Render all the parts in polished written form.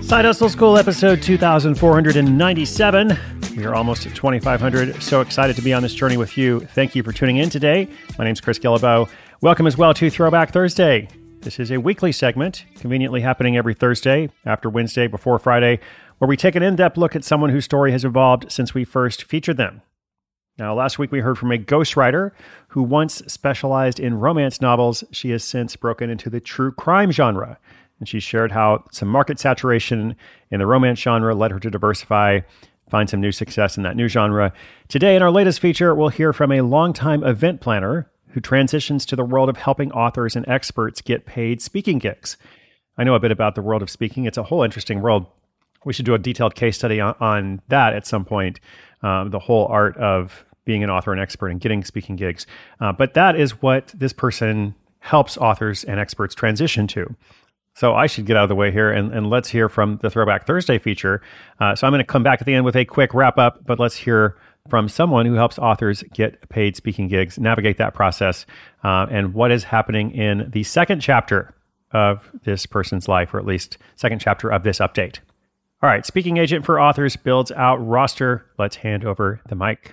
Side Hustle School, episode 2497. We are almost at 2,500. So excited to be on this journey with you. Thank you for tuning in today. My name's Chris Guillebeau. Welcome as well to Throwback Thursday. This is a weekly segment, conveniently happening every Thursday, after Wednesday, before Friday, where we take an in-depth look at someone whose story has evolved since we first featured them. Now, last week we heard from a ghostwriter who once specialized in romance novels. She has since broken into the true crime genre. And she shared how some market saturation in the romance genre led her to diversify, find some new success in that new genre. Today, in our latest feature, we'll hear from a longtime event planner who transitions to the world of helping authors and experts get paid speaking gigs. I know a bit about the world of speaking. It's a whole interesting world. We should do a detailed case study on that at some point, the whole art of being an author and expert and getting speaking gigs. But that is what this person helps authors and experts transition to. So I should get out of the way here and let's hear from the Throwback Thursday feature. So I'm going to come back at the end with a quick wrap up, but let's hear from someone who helps authors get paid speaking gigs, navigate that process, and what is happening in the second chapter of this person's life, or at least second chapter of this update. All right, speaking agent for authors builds out roster. Let's hand over the mic.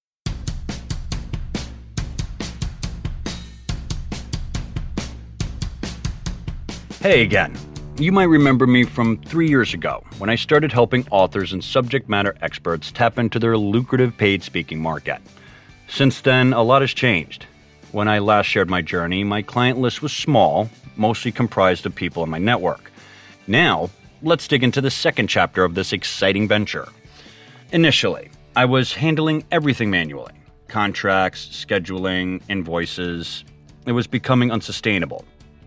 Hey again. You might remember me from 3 years ago when I started helping authors and subject matter experts tap into their lucrative paid speaking market. Since then, a lot has changed. When I last shared my journey, my client list was small, mostly comprised of people in my network. Now, let's dig into the second chapter of this exciting venture. Initially, I was handling everything manually. Contracts, scheduling, invoices. It was becoming unsustainable.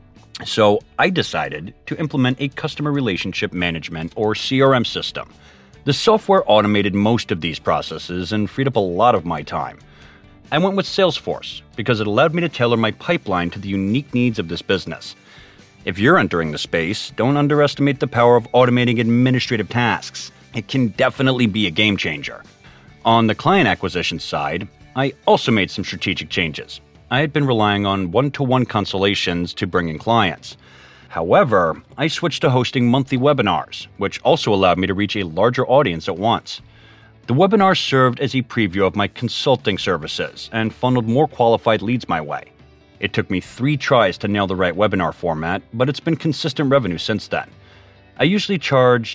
So I decided to implement a customer relationship management or CRM system. The software automated most of these processes and freed up a lot of my time. I went with Salesforce because it allowed me to tailor my pipeline to the unique needs of this business. If you're entering the space, don't underestimate the power of automating administrative tasks. It can definitely be a game changer. On the client acquisition side, I also made some strategic changes. I had been relying on one-to-one consultations to bring in clients. However, I switched to hosting monthly webinars, which also allowed me to reach a larger audience at once. The webinars served as a preview of my consulting services and funneled more qualified leads my way. It took me 3 tries to nail the right webinar format, but it's been consistent revenue since then. I usually charge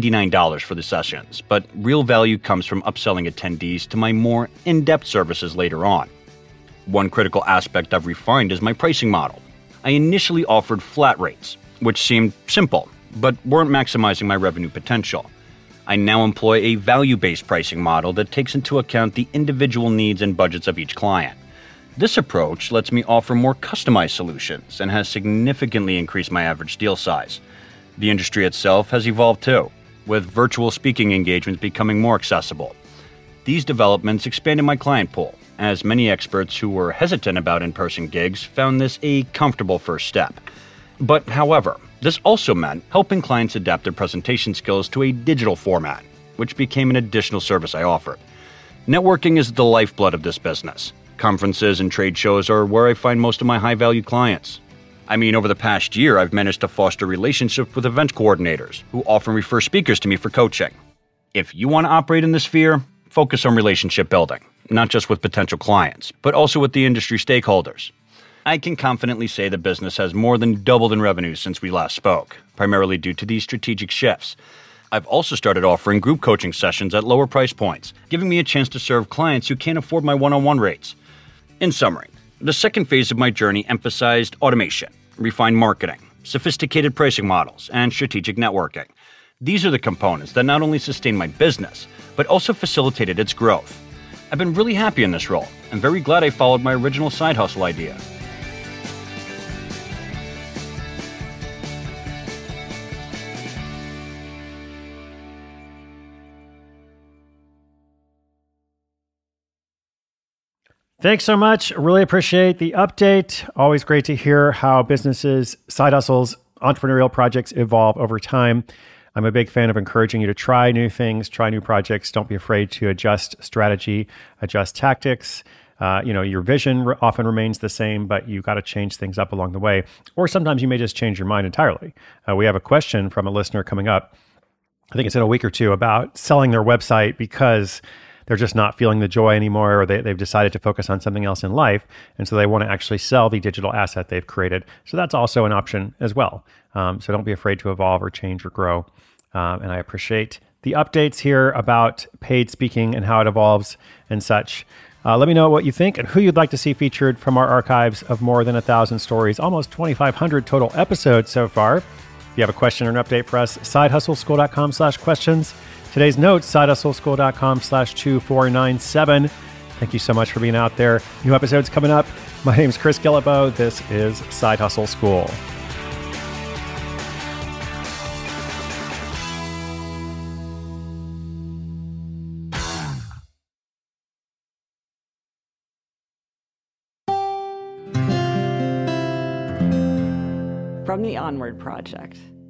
$99 for the sessions, but real value comes from upselling attendees to my more in-depth services later on. One critical aspect I've refined is my pricing model. I initially offered flat rates, which seemed simple, but weren't maximizing my revenue potential. I now employ a value-based pricing model that takes into account the individual needs and budgets of each client. This approach lets me offer more customized solutions and has significantly increased my average deal size. The industry itself has evolved too, with virtual speaking engagements becoming more accessible. These developments expanded my client pool, as many experts who were hesitant about in-person gigs found this a comfortable first step. But however, this also meant helping clients adapt their presentation skills to a digital format, which became an additional service I offered. Networking is the lifeblood of this business. Conferences and trade shows are where I find most of my high-value clients. I mean, over the past year, I've managed to foster relationships with event coordinators who often refer speakers to me for coaching. If you want to operate in this sphere, focus on relationship building, not just with potential clients, but also with the industry stakeholders. I can confidently say the business has more than doubled in revenue since we last spoke, primarily due to these strategic shifts. I've also started offering group coaching sessions at lower price points, giving me a chance to serve clients who can't afford my one-on-one rates. In summary, the second phase of my journey emphasized automation, refined marketing, sophisticated pricing models, and strategic networking. These are the components that not only sustain my business, but also facilitated its growth. I've been really happy in this role. I'm very glad I followed my original side hustle idea. Thanks so much. Really appreciate the update. Always great to hear how businesses, side hustles, entrepreneurial projects evolve over time. I'm a big fan of encouraging you to try new things, try new projects. Don't be afraid to adjust strategy, adjust tactics. Your vision often remains the same, but you got to change things up along the way. Or sometimes you may just change your mind entirely. We have a question from a listener coming up. I think it's in a week or two, about selling their website because they're just not feeling the joy anymore, or they've decided to focus on something else in life. And so they want to actually sell the digital asset they've created. So that's also an option as well. So don't be afraid to evolve or change or grow. And I appreciate the updates here about paid speaking and how it evolves and such. Let me know what you think and who you'd like to see featured from our archives of more than 1,000 stories, almost 2,500 total episodes so far. If you have a question or an update for us, sidehustleschool.com/questions. Today's notes, sidehustleschool.com/2497. Thank you so much for being out there. New episodes coming up. My name's Chris Guillebeau. This is Side Hustle School. From the Onward Project.